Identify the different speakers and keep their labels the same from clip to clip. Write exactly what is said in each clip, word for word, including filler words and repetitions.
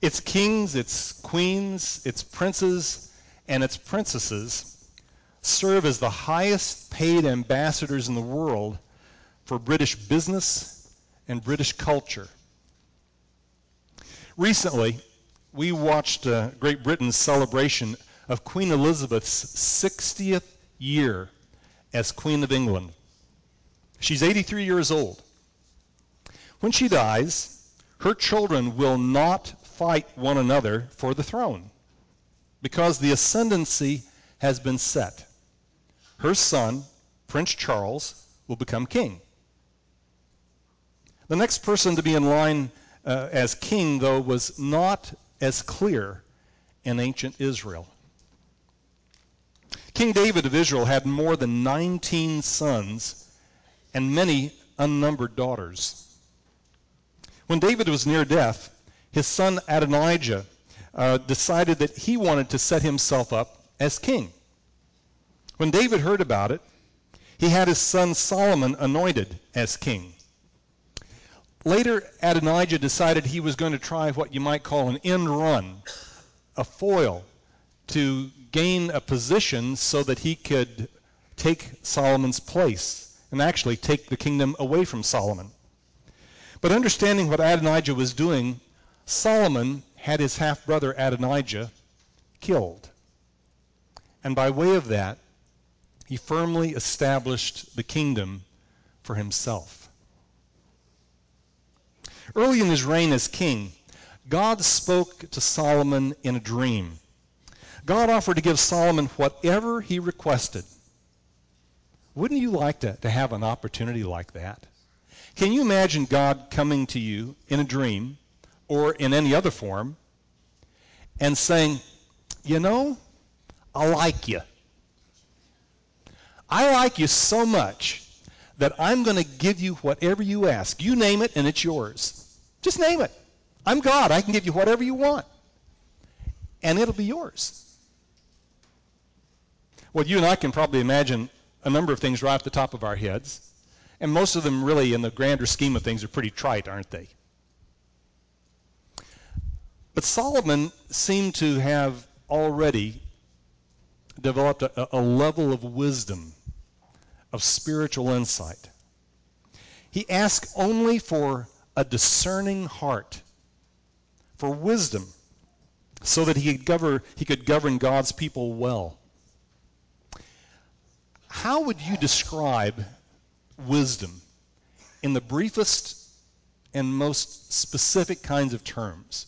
Speaker 1: Its kings, its queens, its princes, and its princesses serve as the highest paid ambassadors in the world for British business and British culture. Recently, we watched uh, Great Britain's celebration of Queen Elizabeth's sixtieth year as Queen of England. She's eighty-three years old. When she dies, her children will not fight one another for the throne because the ascendancy has been set. Her son, Prince Charles, will become king. The next person to be in line uh, as king, though, was not as clear in ancient Israel. King David of Israel had more than nineteen sons and many unnumbered daughters. When David was near death, his son Adonijah uh, decided that he wanted to set himself up as king. When David heard about it, he had his son Solomon anointed as king. Later, Adonijah decided he was going to try what you might call an end run, a foil, to gain a position so that he could take Solomon's place and actually take the kingdom away from Solomon. But understanding what Adonijah was doing, Solomon had his half-brother Adonijah killed. And by way of that, he firmly established the kingdom for himself. Early in his reign as king, God spoke to Solomon in a dream. God offered to give Solomon whatever he requested. Wouldn't you like to, to have an opportunity like that? Can you imagine God coming to you in a dream or in any other form and saying, you know, I like you. I like you so much that I'm going to give you whatever you ask. You name it and it's yours. Just name it. I'm God. I can give you whatever you want. And it'll be yours. Well, you and I can probably imagine a number of things right off the top of our heads. And most of them really, in the grander scheme of things, are pretty trite, aren't they? But Solomon seemed to have already developed a, a level of wisdom, of spiritual insight. He asked only for a discerning heart, for wisdom, so that he could govern, he could govern God's people well. How would you describe wisdom in the briefest and most specific kinds of terms?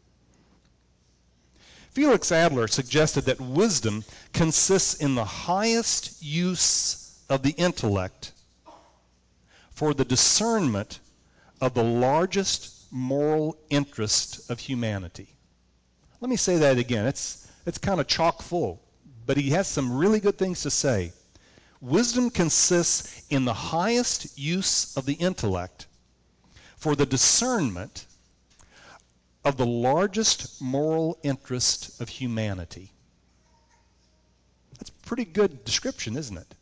Speaker 1: Felix Adler suggested that wisdom consists in the highest use of the intellect for the discernment of the largest moral interest of humanity. Let me say that again. It's, it's kind of chock full, but he has some really good things to say. Wisdom consists in the highest use of the intellect for the discernment of the largest moral interest of humanity. That's a pretty good description, isn't it?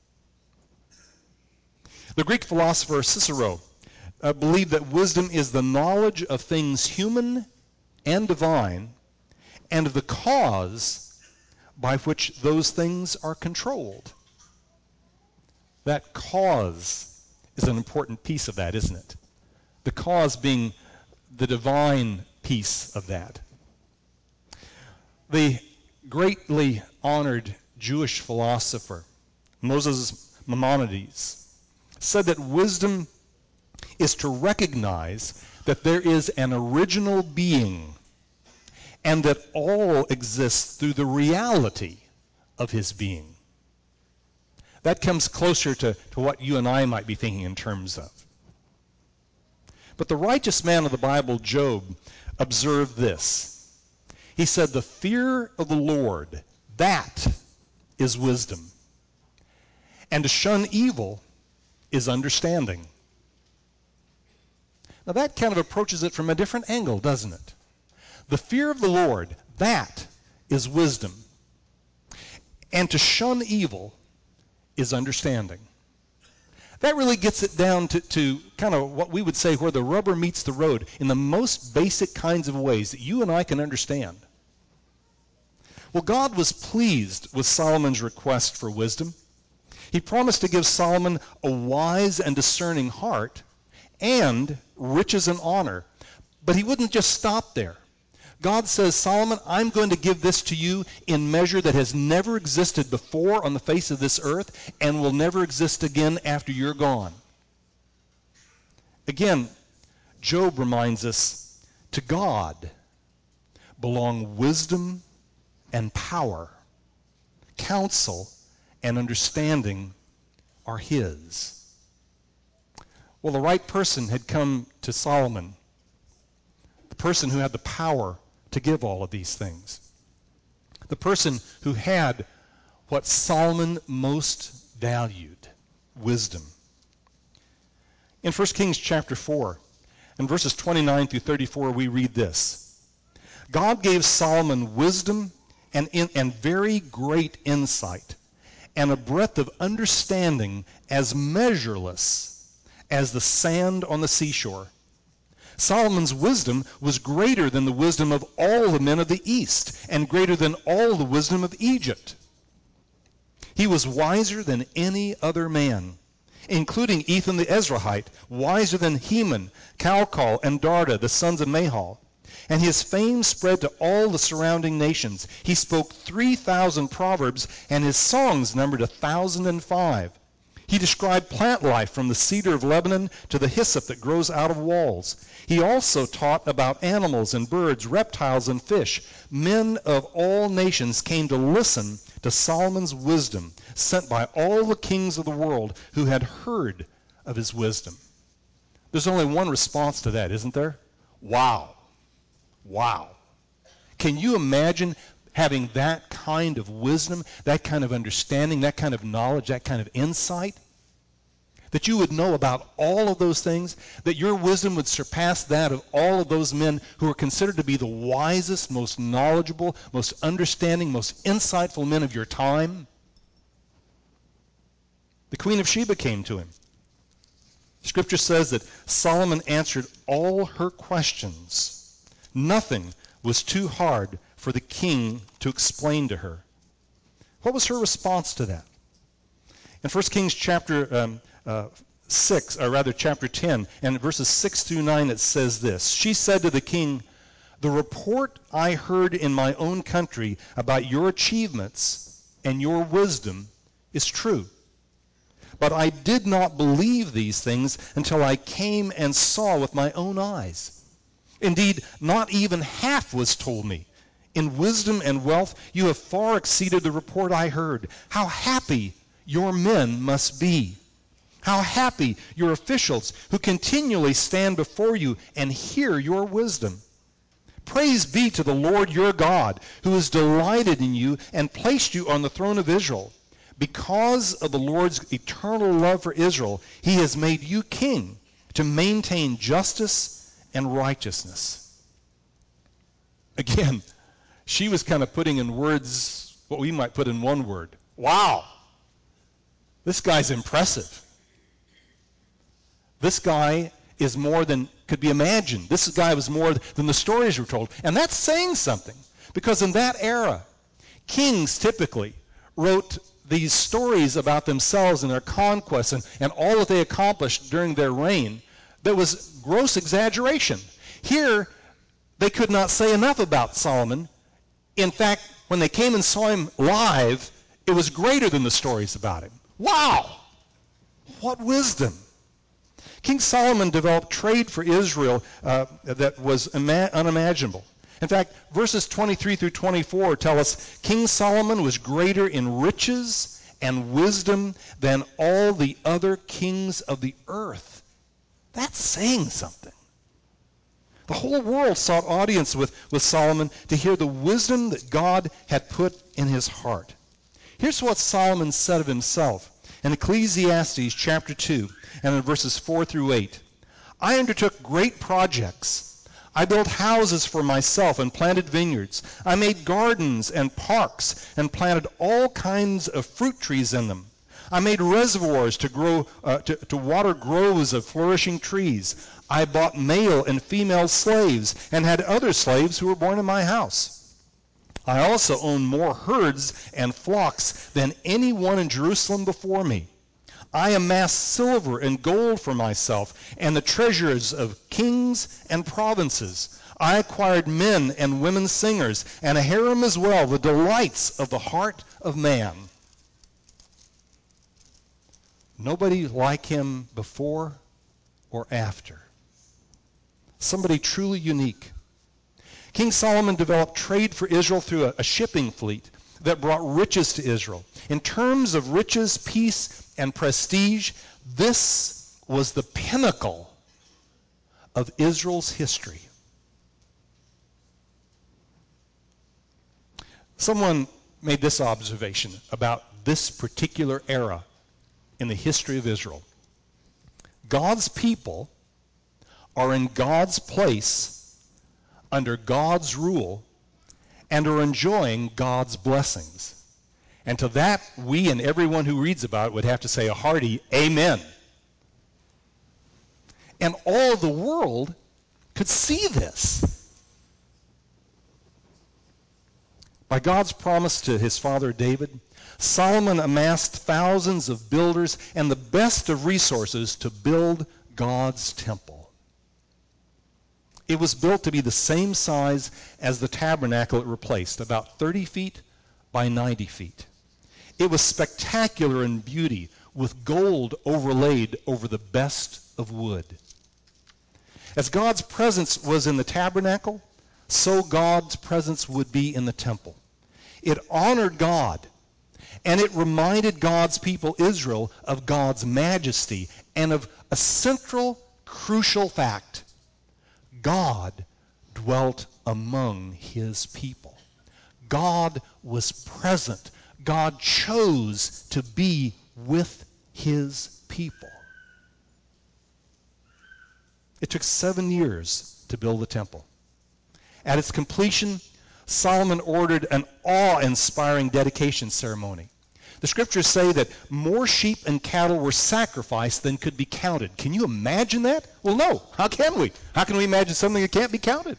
Speaker 1: The Greek philosopher Cicero uh, believed that wisdom is the knowledge of things human and divine and of the cause by which those things are controlled. That cause is an important piece of that, isn't it? The cause being the divine piece of that. The greatly honored Jewish philosopher, Moses Maimonides, said that wisdom is to recognize that there is an original being and that all exists through the reality of his being. That comes closer to, to what you and I might be thinking in terms of. But the righteous man of the Bible, Job, observed this. He said, the fear of the Lord, that is wisdom. And to shun evil is understanding. Now that kind of approaches it from a different angle, doesn't it? The fear of the Lord, that is wisdom. And to shun evil is understanding. That really gets it down to, to kind of what we would say where the rubber meets the road in the most basic kinds of ways that you and I can understand. Well, God was pleased with Solomon's request for wisdom. He promised to give Solomon a wise and discerning heart and riches and honor. But he wouldn't just stop there. God says, Solomon, I'm going to give this to you in measure that has never existed before on the face of this earth and will never exist again after you're gone. Again, Job reminds us, to God belong wisdom and power. Counsel and understanding are his. Well, the right person had come to Solomon, the person who had the power to give all of these things, the person who had what Solomon most valued, wisdom. In First Kings chapter four, in verses twenty-nine through thirty-four, we read this. God gave Solomon wisdom and, in, and very great insight, and a breadth of understanding as measureless as the sand on the seashore. Solomon's wisdom was greater than the wisdom of all the men of the East, and greater than all the wisdom of Egypt. He was wiser than any other man, including Ethan the Ezrahite, wiser than Heman, Calcol, and Darda, the sons of Mahal. And his fame spread to all the surrounding nations. He spoke three thousand proverbs, and his songs numbered a thousand and five. He described plant life from the cedar of Lebanon to the hyssop that grows out of walls. He also taught about animals and birds, reptiles and fish. Men of all nations came to listen to Solomon's wisdom, sent by all the kings of the world who had heard of his wisdom. There's only one response to that, isn't there? Wow. Wow. Can you imagine having that kind of wisdom, that kind of understanding, that kind of knowledge, that kind of insight? That you would know about all of those things, that your wisdom would surpass that of all of those men who are considered to be the wisest, most knowledgeable, most understanding, most insightful men of your time? The Queen of Sheba came to him. Scripture says that Solomon answered all her questions. Nothing was too hard for the king to explain to her. What was her response to that? In First Kings chapter um, uh, six, or rather chapter ten, and verses six through nine, it says this. She said to the king, "The report I heard in my own country about your achievements and your wisdom is true. But I did not believe these things until I came and saw with my own eyes. Indeed, not even half was told me. In wisdom and wealth, you have far exceeded the report I heard. How happy your men must be. How happy your officials who continually stand before you and hear your wisdom. Praise be to the Lord your God, who has delighted in you and placed you on the throne of Israel. Because of the Lord's eternal love for Israel, he has made you king to maintain justice and righteousness." Again, she was kind of putting in words what we might put in one word. Wow! This guy's impressive. This guy is more than could be imagined. This guy was more than the stories were told. And that's saying something, because in that era, kings typically wrote these stories about themselves and their conquests and, and all that they accomplished during their reign. That was gross exaggeration. Here, they could not say enough about Solomon. In fact, when they came and saw him live, it was greater than the stories about him. Wow! What wisdom! King Solomon developed trade for Israel uh, that was ima- unimaginable. In fact, verses twenty-three through twenty-four tell us King Solomon was greater in riches and wisdom than all the other kings of the earth. That's saying something. The whole world sought audience with, with Solomon to hear the wisdom that God had put in his heart. Here's what Solomon said of himself in Ecclesiastes chapter two and in verses four through eight. "I undertook great projects. I built houses for myself and planted vineyards. I made gardens and parks and planted all kinds of fruit trees in them. I made reservoirs to grow, uh, to, to water groves of flourishing trees. I bought male and female slaves and had other slaves who were born in my house. I also owned more herds and flocks than anyone in Jerusalem before me. I amassed silver and gold for myself and the treasures of kings and provinces. I acquired men and women singers and a harem as well, the delights of the heart of man. Nobody like him before or after. Somebody truly unique. King Solomon developed trade for Israel through a, a shipping fleet that brought riches to Israel. In terms of riches, peace, and prestige, this was the pinnacle of Israel's history. Someone made this observation about this particular era in the history of Israel. God's people are in God's place under God's rule and are enjoying God's blessings. And to that, we and everyone who reads about it would have to say a hearty amen. And all of the world could see this. By God's promise to his father David, Solomon amassed thousands of builders and the best of resources to build God's temple. It was built to be the same size as the tabernacle it replaced, about thirty feet by ninety feet. It was spectacular in beauty, with gold overlaid over the best of wood. As God's presence was in the tabernacle, so God's presence would be in the temple. It honored God, and it reminded God's people, Israel, of God's majesty and of a central, crucial fact. God dwelt among his people. God was present. God chose to be with his people. It took seven years to build the temple. At its completion, Solomon ordered an awe-inspiring dedication ceremony. The scriptures say that more sheep and cattle were sacrificed than could be counted. Can you imagine that? Well, no. How can we? How can we imagine something that can't be counted?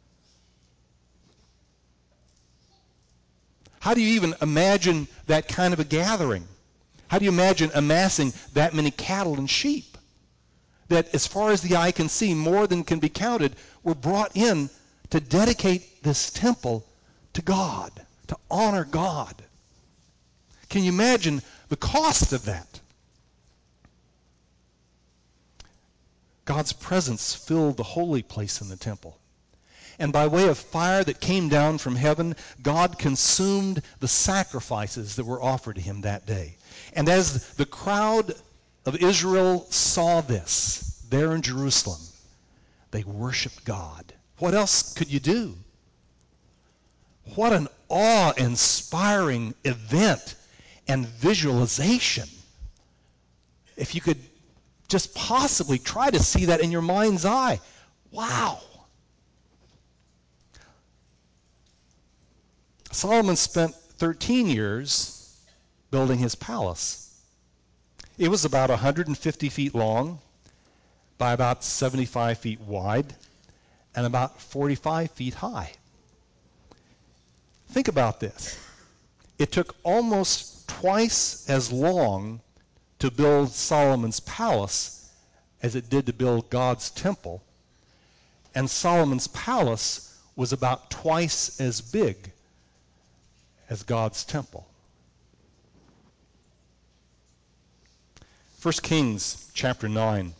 Speaker 1: How do you even imagine that kind of a gathering? How do you imagine amassing that many cattle and sheep? That as far as the eye can see, more than can be counted, were brought in to dedicate this temple to God, to honor God. Can you imagine the cost of that? God's presence filled the holy place in the temple. And by way of fire that came down from heaven, God consumed the sacrifices that were offered to him that day. And as the crowd of Israel saw this there in Jerusalem, they worshiped God. What else could you do? What an awe-inspiring event and visualization. If you could just possibly try to see that in your mind's eye. Wow. Solomon spent thirteen years building his palace. It was about one hundred fifty feet long by about seventy-five feet wide and about forty-five feet high. Think about this. It took almost twice as long to build Solomon's palace as it did to build God's temple, and Solomon's palace was about twice as big as God's temple. First Kings chapter nine,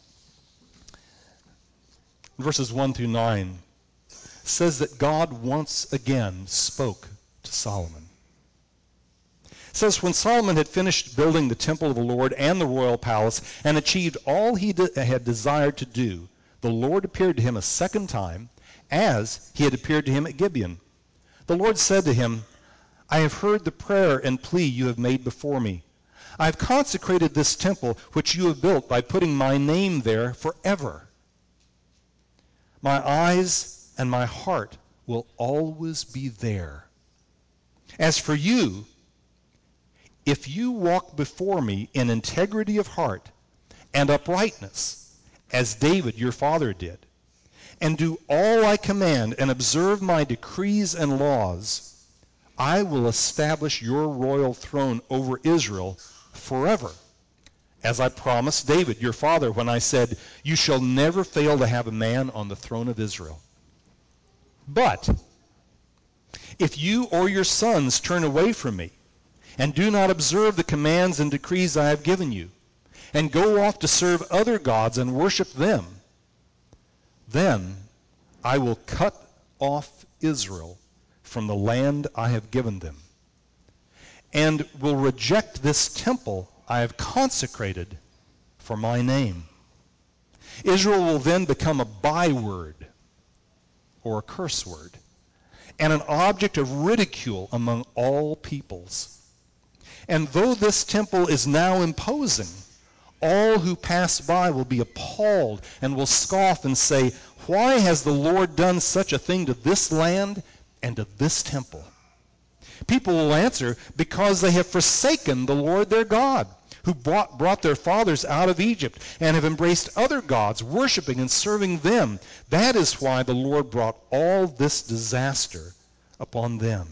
Speaker 1: verses one through nine, says that God once again spoke to Solomon. It says, when Solomon had finished building the temple of the Lord and the royal palace and achieved all he de- had desired to do, the Lord appeared to him a second time, as he had appeared to him at Gibeon. The Lord said to him, I have heard the prayer and plea you have made before me. I have consecrated this temple which you have built by putting my name there forever. My eyes and my heart will always be there. As for you, if you walk before me in integrity of heart and uprightness, as David your father did, and do all I command and observe my decrees and laws, I will establish your royal throne over Israel forever, as I promised David your father when I said, you shall never fail to have a man on the throne of Israel. But if you or your sons turn away from me and do not observe the commands and decrees I have given you, and go off to serve other gods and worship them, then I will cut off Israel from the land I have given them, and will reject this temple I have consecrated for my name. Israel will then become a byword or a curse word, and an object of ridicule among all peoples. And though this temple is now imposing, all who pass by will be appalled and will scoff and say, why has the Lord done such a thing to this land and to this temple? People will answer, because they have forsaken the Lord their God, who brought, brought their fathers out of Egypt, and have embraced other gods, worshiping and serving them. That is why the Lord brought all this disaster upon them.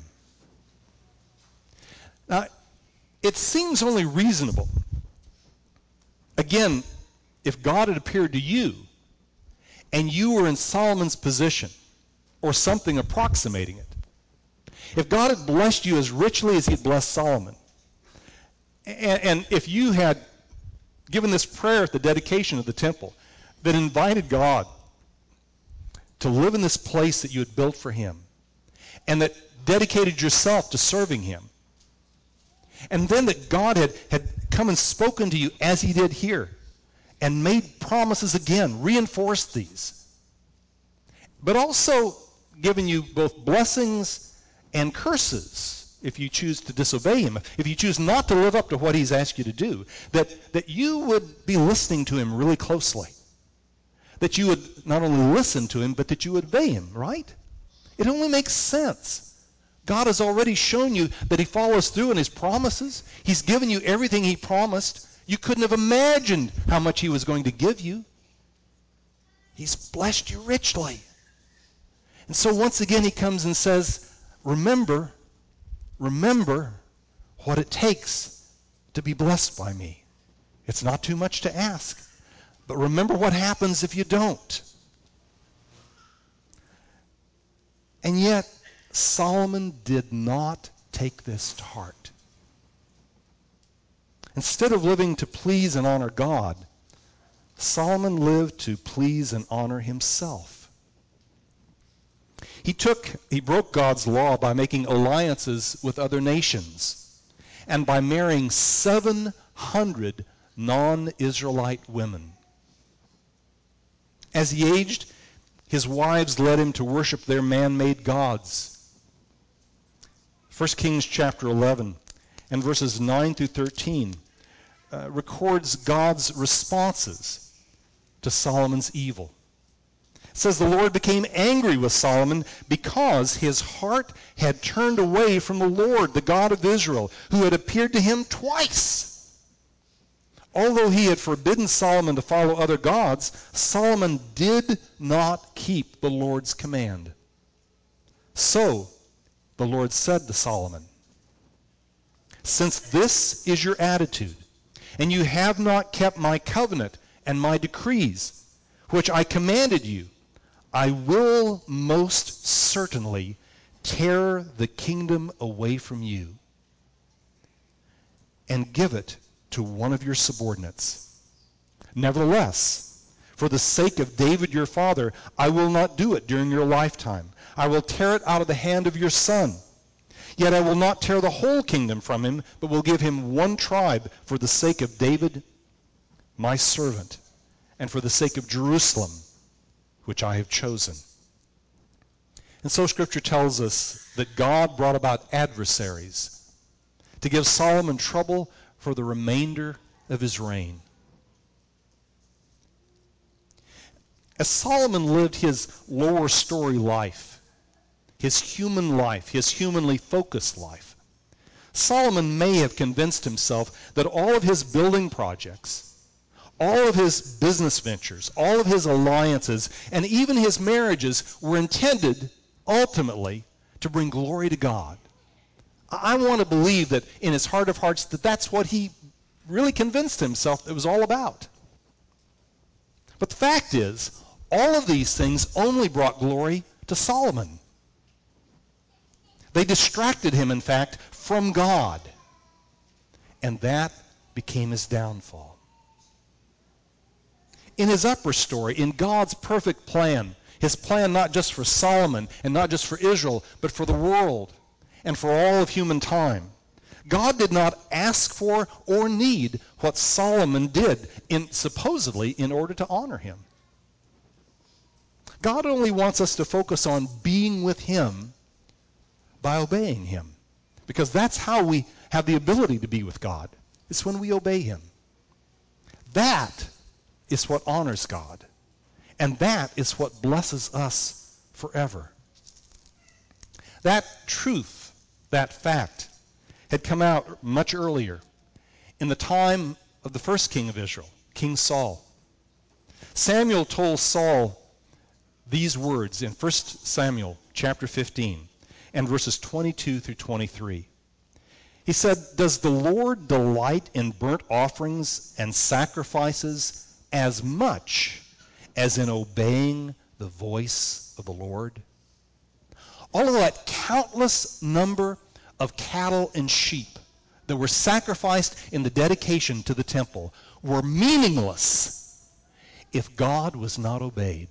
Speaker 1: Now, it seems only reasonable, again, if God had appeared to you and you were in Solomon's position or something approximating it, if God had blessed you as richly as he had blessed Solomon, and, and if you had given this prayer at the dedication of the temple that invited God to live in this place that you had built for him, and that dedicated yourself to serving him, and then that God had, had come and spoken to you as he did here, and made promises again, reinforced these, but also given you both blessings and curses if you choose to disobey him, if you choose not to live up to what he's asked you to do, that, that you would be listening to him really closely, that you would not only listen to him, but that you would obey him, right? It only makes sense. God has already shown you that he follows through on his promises. He's given you everything he promised. You couldn't have imagined how much he was going to give you. He's blessed you richly. And so once again he comes and says, remember, remember what it takes to be blessed by me. It's not too much to ask. But remember what happens if you don't. And yet, Solomon did not take this to heart. Instead of living to please and honor God, Solomon lived to please and honor himself. He took, he broke God's law by making alliances with other nations and by marrying seven hundred non-Israelite women. As he aged, his wives led him to worship their man-made gods. First Kings chapter eleven and verses nine through thirteen uh, records God's responses to Solomon's evil. It says, the Lord became angry with Solomon because his heart had turned away from the Lord, the God of Israel, who had appeared to him twice. Although he had forbidden Solomon to follow other gods, Solomon did not keep the Lord's command. So the Lord said to Solomon, since this is your attitude, and you have not kept my covenant and my decrees, which I commanded you, I will most certainly tear the kingdom away from you and give it to one of your subordinates. Nevertheless, for the sake of David your father, I will not do it during your lifetime. I will tear it out of the hand of your son. Yet I will not tear the whole kingdom from him, but will give him one tribe for the sake of David, my servant, and for the sake of Jerusalem, which I have chosen. And so Scripture tells us that God brought about adversaries to give Solomon trouble for the remainder of his reign. As Solomon lived his lower story life, his human life, his humanly focused life, Solomon may have convinced himself that all of his building projects, all of his business ventures, all of his alliances, and even his marriages were intended ultimately to bring glory to God. I want to believe that in his heart of hearts that that's what he really convinced himself it was all about. But the fact is, all of these things only brought glory to Solomon. They distracted him, in fact, from God. And that became his downfall. In his upper story, in God's perfect plan, his plan not just for Solomon and not just for Israel, but for the world and for all of human time, God did not ask for or need what Solomon did, in, supposedly in order to honor him. God only wants us to focus on being with him by obeying him, because that's how we have the ability to be with God. It's when we obey him. That is what honors God, and that is what blesses us forever. That truth, that fact, had come out much earlier in the time of the first king of Israel, King Saul. Samuel told Saul these words in First Samuel chapter fifteen and verses twenty-two through twenty-three. He said, "Does the Lord delight in burnt offerings and sacrifices as much as in obeying the voice of the Lord?" All of that countless number of cattle and sheep that were sacrificed in the dedication to the temple were meaningless if God was not obeyed.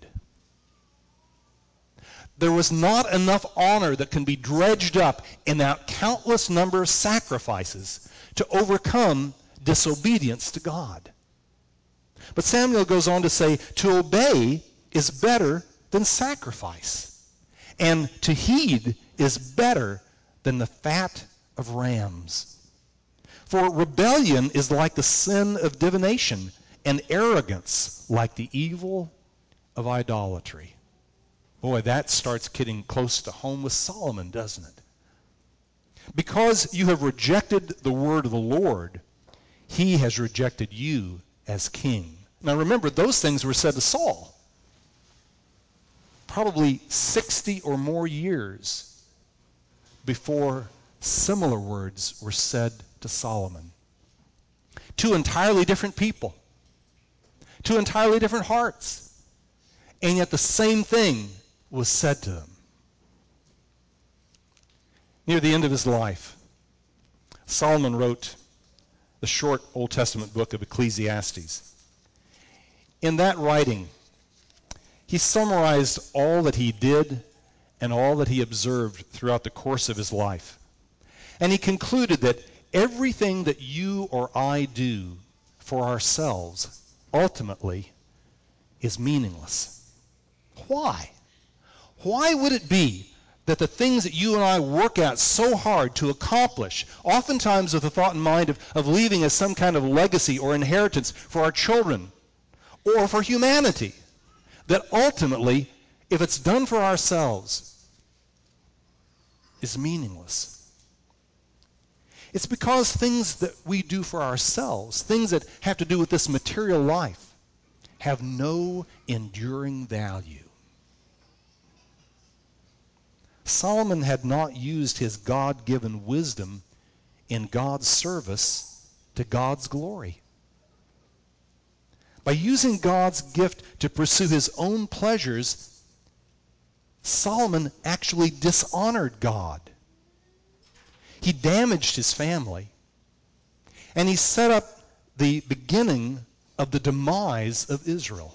Speaker 1: There was not enough honor that can be dredged up in that countless number of sacrifices to overcome disobedience to God. But Samuel goes on to say, to obey is better than sacrifice, and to heed is better than the fat of rams. For rebellion is like the sin of divination, and arrogance like the evil of idolatry. Boy, that starts getting close to home with Solomon, doesn't it? Because you have rejected the word of the Lord, he has rejected you as king. Now remember, those things were said to Saul probably sixty or more years before similar words were said to Solomon. Two entirely different people, two entirely different hearts, and yet the same thing was said to them. Near the end of his life, Solomon wrote the short Old Testament book of Ecclesiastes. In that writing, he summarized all that he did and all that he observed throughout the course of his life. And he concluded that everything that you or I do for ourselves ultimately is meaningless. Why? Why would it be that the things that you and I work at so hard to accomplish, oftentimes with the thought in mind of, of leaving as some kind of legacy or inheritance for our children or for humanity, that ultimately, if it's done for ourselves, is meaningless? It's because things that we do for ourselves, things that have to do with this material life, have no enduring value. Solomon had not used his God-given wisdom in God's service to God's glory. By using God's gift to pursue his own pleasures, Solomon actually dishonored God. He damaged his family, and he set up the beginning of the demise of Israel.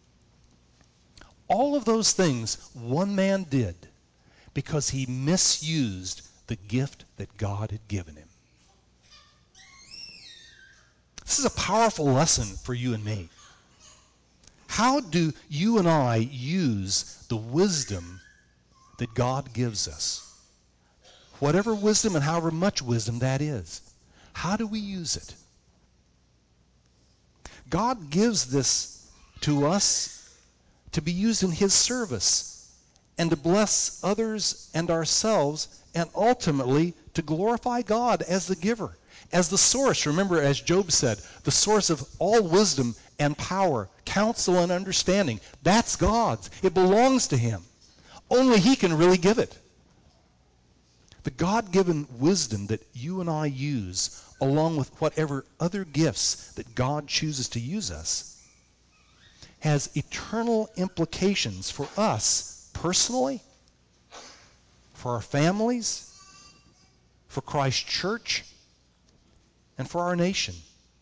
Speaker 1: All of those things one man did because he misused the gift that God had given him. This is a powerful lesson for you and me. How do you and I use the wisdom that God gives us? Whatever wisdom and however much wisdom that is. How do we use it? God gives this to us to be used in his service and to bless others and ourselves, and ultimately to glorify God as the giver, as the source. Remember, as Job said, the source of all wisdom and power, counsel and understanding. That's God's. It belongs to him. Only he can really give it. The God-given wisdom that you and I use, along with whatever other gifts that God chooses to use us, has eternal implications for us personally, for our families, for Christ's church, and for our nation.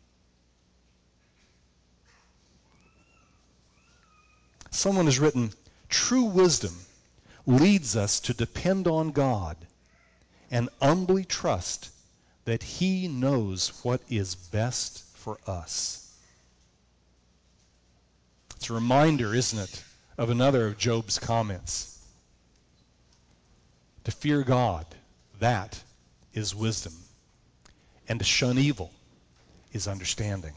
Speaker 1: Someone has written, true wisdom leads us to depend on God and humbly trust that he knows what is best for us. It's a reminder, isn't it, of another of Job's comments. To fear God, that is wisdom. And to shun evil is understanding.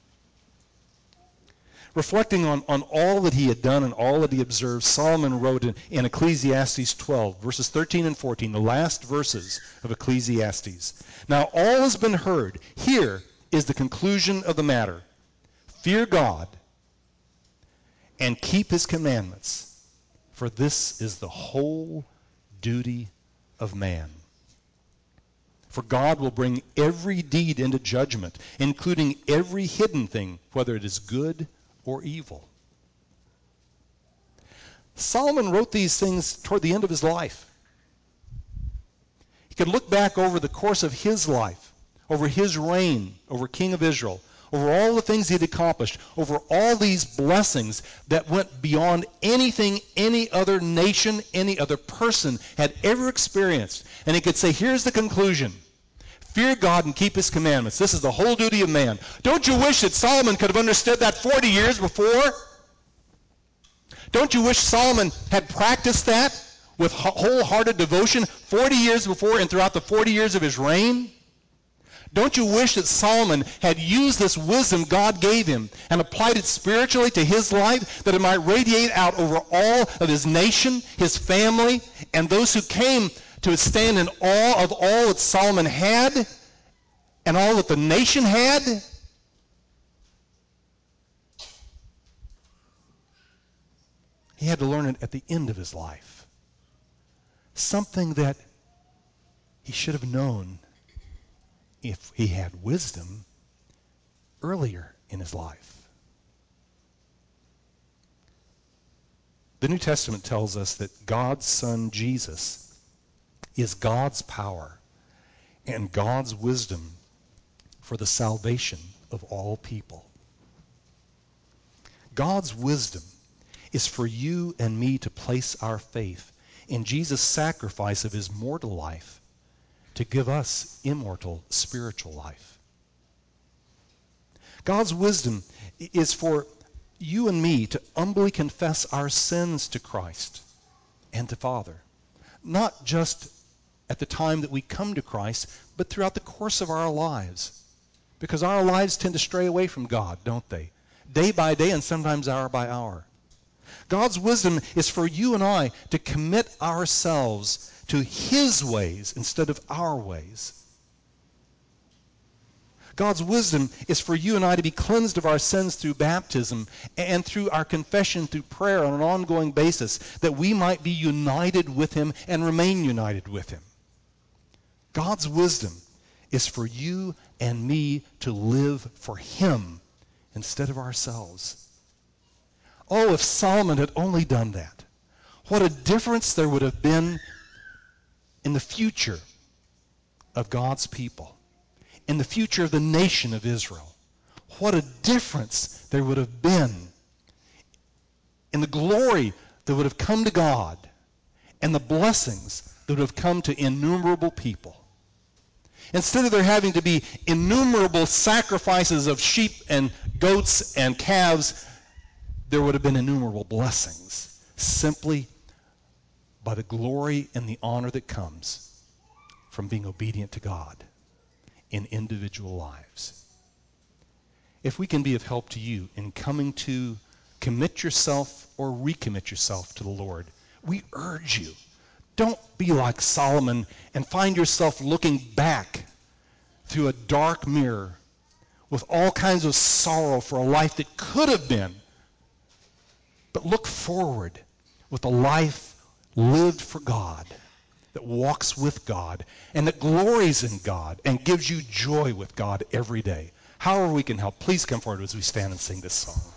Speaker 1: Reflecting on, on all that he had done and all that he observed, Solomon wrote in, in Ecclesiastes twelve, verses thirteen and fourteen, the last verses of Ecclesiastes. Now all has been heard. Here is the conclusion of the matter. Fear God and keep his commandments, for this is the whole duty of man. For God will bring every deed into judgment, including every hidden thing, whether it is good or evil. Solomon wrote these things toward the end of his life. He could look back over the course of his life, over his reign, over King of Israel, over all the things he had accomplished, over all these blessings that went beyond anything any other nation, any other person had ever experienced. And he could say, here's the conclusion. Fear God and keep his commandments. This is the whole duty of man. Don't you wish that Solomon could have understood that forty years before? Don't you wish Solomon had practiced that with wholehearted devotion forty years before and throughout the forty years of his reign? Don't you wish that Solomon had used this wisdom God gave him and applied it spiritually to his life, that it might radiate out over all of his nation, his family, and those who came to stand in awe of all that Solomon had and all that the nation had? He had to learn it at the end of his life. Something that he should have known if he had wisdom earlier in his life. The New Testament tells us that God's Son Jesus is God's power and God's wisdom for the salvation of all people. God's wisdom is for you and me to place our faith in Jesus' sacrifice of his mortal life to give us immortal spiritual life. God's wisdom is for you and me to humbly confess our sins to Christ and to Father, not just at the time that we come to Christ, but throughout the course of our lives, because our lives tend to stray away from God, don't they? Day by day and sometimes hour by hour. God's wisdom is for you and I to commit ourselves to his ways instead of our ways. God's wisdom is for you and I to be cleansed of our sins through baptism and through our confession through prayer on an ongoing basis, that we might be united with him and remain united with him. God's wisdom is for you and me to live for him instead of ourselves. Oh, if Solomon had only done that, what a difference there would have been in the future of God's people, in the future of the nation of Israel. What a difference there would have been in the glory that would have come to God and the blessings that would have come to innumerable people. Instead of there having to be innumerable sacrifices of sheep and goats and calves, there would have been innumerable blessings simply by the glory and the honor that comes from being obedient to God in individual lives. If we can be of help to you in coming to commit yourself or recommit yourself to the Lord, we urge you, don't be like Solomon and find yourself looking back through a dark mirror with all kinds of sorrow for a life that could have been. But look forward with a life lived for God, that walks with God, and that glories in God and gives you joy with God every day. However we can help, please come forward as we stand and sing this song.